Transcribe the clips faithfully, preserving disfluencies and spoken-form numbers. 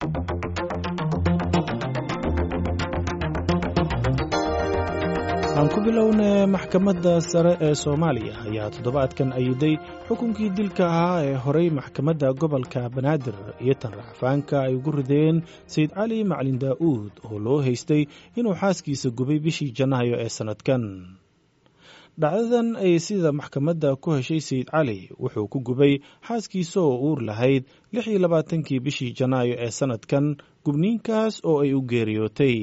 aan ku bilownay maxkamadda sare ee Soomaaliya ayaa toddobaadkan ayday xukunkii dilka ahaa ee horey maxkamadda gobolka Banaadir iyo tan racfaanka ay ugu rideen Sayid Cali Macalin Daa'uud oo loo haystay inuu xaaskiisa gubay bishii Janaayo ee sanadkan. dhacdadan ay sida maxkamadda ku heshay Sayid Cali wuxuu ku gubay xaaskiisa oo uur lahayd lix iyo labaatankii bishii Janaayo ee sanadkan, gubniinkaas oo ay u geeriyootay.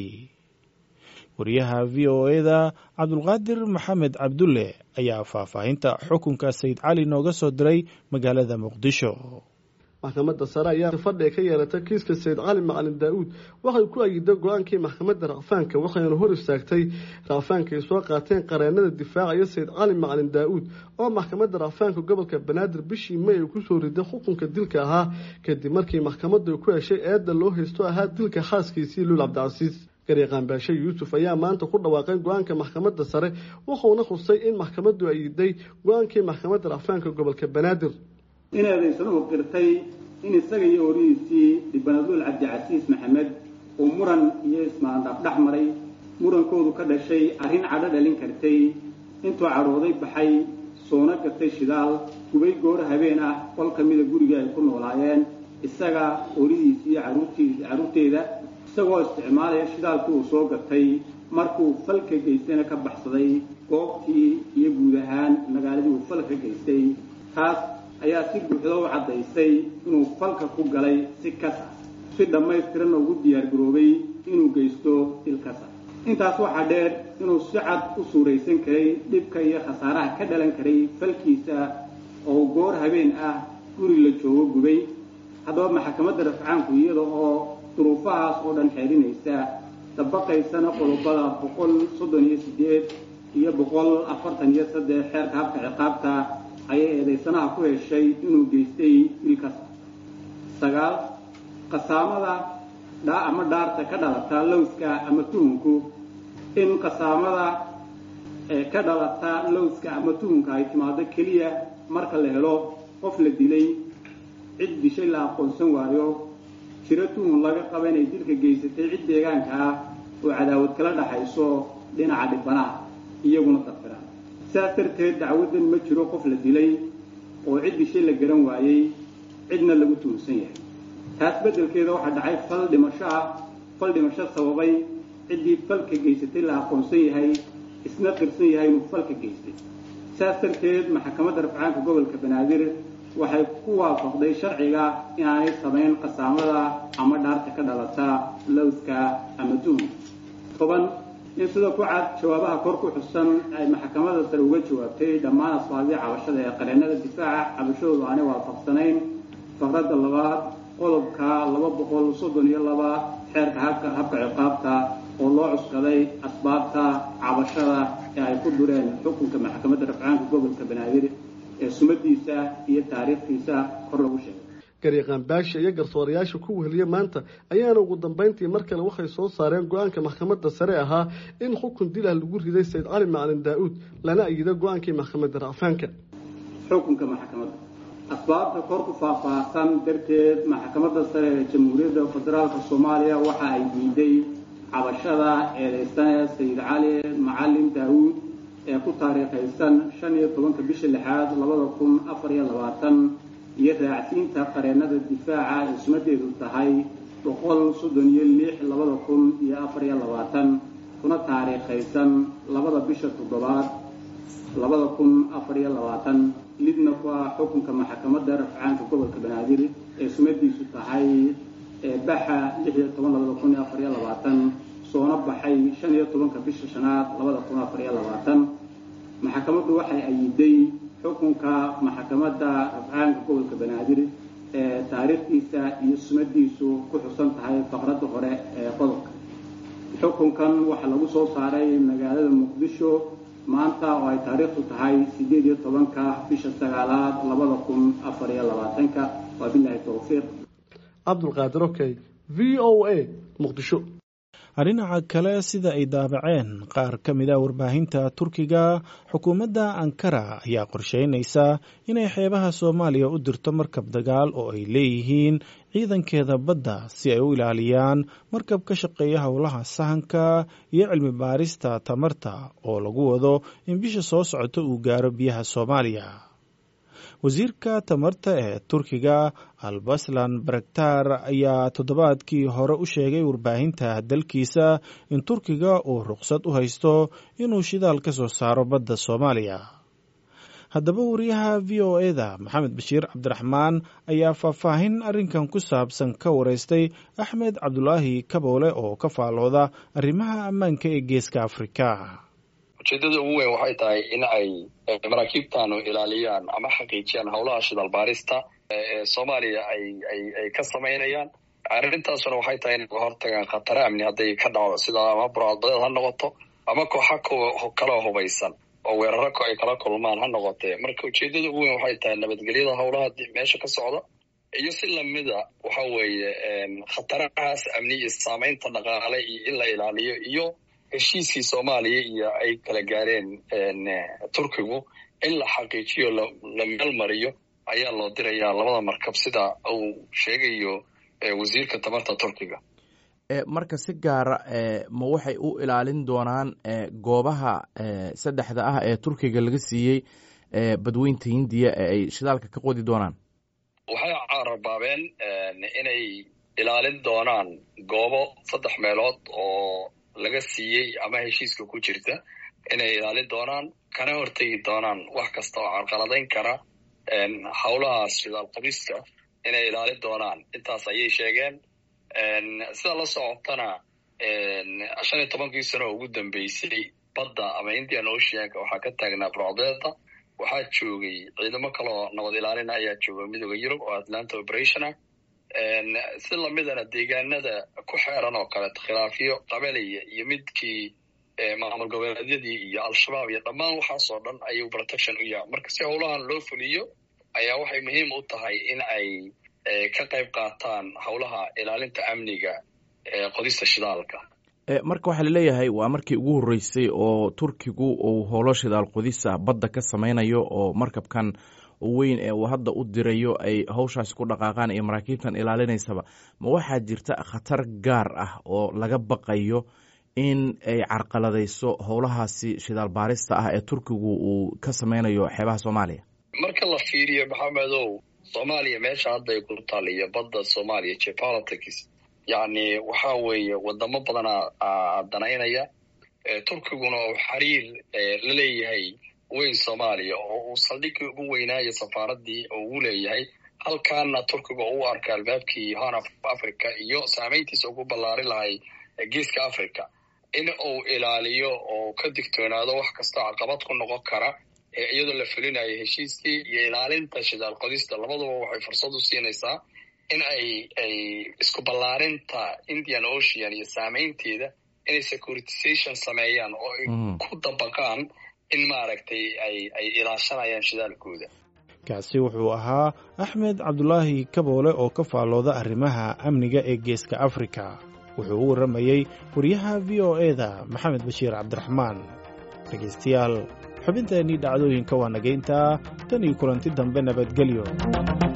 wariyaha V O A-da Cabdulqaadir Maxamed Cabdulle ayaa faahfaahinta xukunka Sayid Cali nooga soo diray magaalada Muqdisho. maxkamadda sare ayaa fadhiga ka yeelatay kiiska Sayid Cali Macalin Daa'uud waxay ku ayiday go'aankii maxkamadda racfaanka waxayna hor istaagtay racfaanka ay soo qaateen qareenada difaacaya Sayid Cali Macalin Daa'uud oo maxkamadda racfaanka gobolka Banaadir bishii May ay ku soo riday xukunka dilka ahaa kadib markii maxkamaddu ku heshay eedda loo haysto ahaa dilka xaaskiisii Luul Cabdicasiis. Gariiqan Baashe Yuusuf ayaa maanta ku dhawaaqay go'aanka maxkamadda sare wuxuuna xusay in maxkamaddu ayiday go'aankii maxkamadda racfaanka gobolka Banaadir inaadaysan u qirtay in isaga iyo horiisii Dhibanaad Luul Cabdicasiis Maxamed oo muran iyo ismaandhaaf dhex maray murankoodu ka dhashay arrin cadho dhalin kartay intuu cadhooday baxay soona gatay shidaal gubay goor habeen ah qol ka mida guriga ay ku noolaayeen isaga horiisii iyo caruurtiisa caruurteeda isagoo isticmaalaya shidaalkii uu soo gatay markuu falka geystayna ka baxsaday goobtii iyo guud ahaan magaaladii uu falka geystay. taas ayaa si buuxda u caddaysay inuu falka ku galay si kas ah si dhammaystiran ugu diyaargaroobay inuu geysto dil kas ah. intaas waxaa dheer inuu si cad u suuraysan karay dhibka iyo khasaaraha ka dhalan karay falkiisa oo goor habeen ah guri la joogo gubay. haddaba maxkamadda rafcaanku iyada oo duruufahaas oo dhan xeerinaysa dabaqaysana qodobada boqol soddon iyo sideed iyo boqol afartan iyo saddex xeerka habka ciqaabta ayay eedaysanaha ku heshay inuu geystay dilkaas. sagaal qasaamada dhaa ama dhaarta ka dhalata lowska ama tuhunku in qasaamada ee ka dhalata lowska ama tuhunka ay timaado keliya marka la helo qof la dilay cid dishay la aqoonsan waayo jiro tuhun laga qaba inay dilka geysatay cid deegaanka ah oo cadaawad kala dhaxayso dhinaca dhibanaha iyaguna tafiraan. sidaas darteed dacwadan ma jiro qof la dilay oo cid dishay la garan waayey cidna lagu tuhunsan yahay. taas beddelkeeda waxaa dhacay fal dhimasho ah fal dhimasho sababay ciddii falka geysatay la aqoonsan yahay isna qirsan yahay inuu falka geystay. sidaas darteed maxkamadda rafcaanka gobolka Banaadir waxay ku waafaqday sharciga inaanay samayn qasaamada ama dhaarta ka dhalata lowska ama tuhun. toban in sidoo ku cad jawaabaha kor ku xusan ay maxkamadda sare uga jawaabtay dhammaan asbaabihii cabashada ee qareenada difaaca cabashadoodu aanay waafaqsanayn faqradda labaad qodobka laba boqol soddon iyo laba xeerka habka habka ciqaabta oo loo cuskaday asbaabta cabashada ee ay ku dureen xukunka maxkamadda rafcaanka gobolka Banaadir ee sumadiisa iyo taariikhdiisa kor lagu sheegay. Gariiqan Baashe iyo garsoorayaasha ku weheliya maanta ayaana ugu dambeyntii mar kale waxay soo saareen go'aanka maxkamadda sare ahaa in xukun dil ah lagu riday Sayid Cali Macalin Daa'uud lana ayiday go'aankii maxkamadda racfaanka. xukunka maxkamadda asbaabta kor ku faahfaahsan darteed maxkamadda sare ee Jamhuuriyadda Federaalka Soomaaliya waxa ay diiday cabashada eedeysanaha Sayid Cali Macalin Daa'uud ee ku taariikhaysan shan iyo tobanka bisha lixaad labada kun afar iyo labaatan iyo raacsiinta qareenada difaaca ee sumadeedu tahay boqol soddon iyo lix labada kun iyo afar iyo labaatan kuna taariikhaysan labada bisha toddobaad labada kun afar iyo labaatan lidna ku ah xukunka maxkamadda rafcaanka gobolka Banaadir ee sumadiisu tahay ee baxa lix iyo toban labada kun iyo afar iyo labaatan soona baxay shan iyo tobanka bisha shanaad labada kun afar iyo labaatan. maxkamaddu waxay ayiday xukunka maxkamadda rafcaanka gobolka Banaadir ee taariikhdiisa iyo sumadiisu ku xusan tahay faqradda hore ee qodobka. xukunkan waxa lagu soo saaray magaalada Muqdisho maanta oo ay taariikhdu tahay sideed iyo tobanka bisha sagaalaad labada kun afar iyo labaatanka. wabillahi tawfiiq. Cabdulqaadir Okay, V O A, Muqdisho. dhinaca kale sida ay daabaceen qaar ka mid ah warbaahinta Turkiga, xukuumadda Ankara ayaa qorsheynaysa inay xeebaha Soomaaliya u dirto markab dagaal oo ay leeyihiin ciidankeeda badda si ay u ilaaliyaan markab ka shaqeeya howlaha sahanka iyo cilmi baarista tamarta oo lagu wado in bisha soo socota uu gaaro biyaha Soomaaliya. wasiirka tamarta ee Turkiga Albaslan Baraktar ayaa toddobaadkii hore u sheegay warbaahinta dalkiisa in Turkiga uu ruqsad u haysto inuu shidaal ka soo saaro badda Soomaaliya. haddaba wariyaha V O A da Maxamed Bashiir Cabdiraxmaan ayaa faahfaahin arrinkan ku saabsan ka wareystay Axmed Cabdulaahi Kaboole oo ka faalooda arrimaha ammaanka ee Geeska Afrika. ujeedada ugu weyn waxay tahay in ay maraakiibtaanu ilaaliyaan ama xaqiijiyaan howlaha shidaal baarista ee Soomaaliya ay ay ay ka sameynayaan. arrintaasuna waxay tahay in laga hortagaan khatar amni hadday ka dhacdo sida ama burcadbadeed ha noqoto ama kooxo kale oo hubaysan oo weeraro ay kala kulmaan ha noqotee. marka ujeedada ugu weyn waxay tahay nabadgelyada howlaha meesha ka socda iyo si lamida waxa weeye khatarahaas amni iyo saameynta dhaqaale iyo in la ilaaliyo iyo heshiiskii Soomaaliya iyo ay kala gaareen Turkigu in la xaqiijiyo la meel mariyo ayaa loo dirayaa labada markab sida uu sheegayo wasiirka tamarta Turkiga. marka si gaara ma waxay u ilaalin doonaan goobaha saddexda ah ee Turkiga laga siiyey badweynta Hindiya ee ay shidaalka ka qodi doonaan? waxay carabaabeen inay ilaalin doonaan goobo saddex meelood oo laga siiyey ama heshiiska ku jirta inay ilaalin doonaan kana hortegi doonaan wax kasta oo carqaladayn kara howlahaas shidaal qodista inay ilaalin doonaan. intaas ayay sheegeen. sida la socotana shan iyo tobankii sano ugu dambeysay badda ama Indian Oceanka waxaa ka taagnaa burcadbadeeda. waxaa joogay ciidamo kale oo nabad ilaalin ayaa jooga midowga Yurub oo Atlanta Operation ah. si lamidana deegaanada ku xeeran oo kale khilaafyo qabaliya iyo midkii maamul goboleedyadii iyo al-shabaab iyo dhammaan waxaas oo dhan ayuu protection u yahay. marka si howlahan loo fuliyo ayaa waxay muhiim u tahay in ay ka qayb qaataan howlaha ilaalinta amniga ee qodista shidaalka. marka waxaa laleeyahay waa markii ugu horreysay oo Turkigu uu howlo shidaal qodisa badda ka sameynayo oo markabkan weyn ee uu hadda u dirayo ay hawshaas ku dhaqaaqaan iyo maraakiibtan ilaalinaysaba. ma waxaa jirta khatar gaar ah oo laga baqayo in ay carqaladayso howlahaasi shidaal baarista ah ee Turkigu uu ka sameynayo xeebaha Soomaaliya? marka la fiiriyo Maxamedow, Soomaaliya meesha hadda ay ku taaliyo badda Soomaaliya geopolitics yani waxa weeye wadamo badan danaynaya. Turkiguna uu xiriir la leeyahay weyn Soomaaliya oo uu saldhigii ugu weynaayo safaaradii oo uu leeyahay. halkaana Turkiga uu arka albaabkii Horn of Africa iyo saameyntiisa ugu ballaari lahay Geeska Africa in uu ilaaliyo oo ka digtoonaado wax kasta caqabad ku noqon kara iyadoo la fulinayo heshiiskii iyo ilaalinta shidaal qodista. labaduba waxay fursad u siinaysaa in ay ay isku ballaarinta Indian Ocean iyo saameynteeda inay securitization sameeyaan oo ay ku dabaqaan in maaragtay ay ay ilaashanayaan shidaalkooda. kaasi wuxuu ahaa Axmed Cabdulaahi Kaboole oo ka faalooda arrimaha amniga ee Geeska Afrika. wuxuu u waramayay wariyaha V O A da Maxamed Bashiir Cabdiraxmaan. dhegeystayaal, xubinteennii dhacdooyinka waa nageynta tan iyo kulanti dambe nabadgelyo.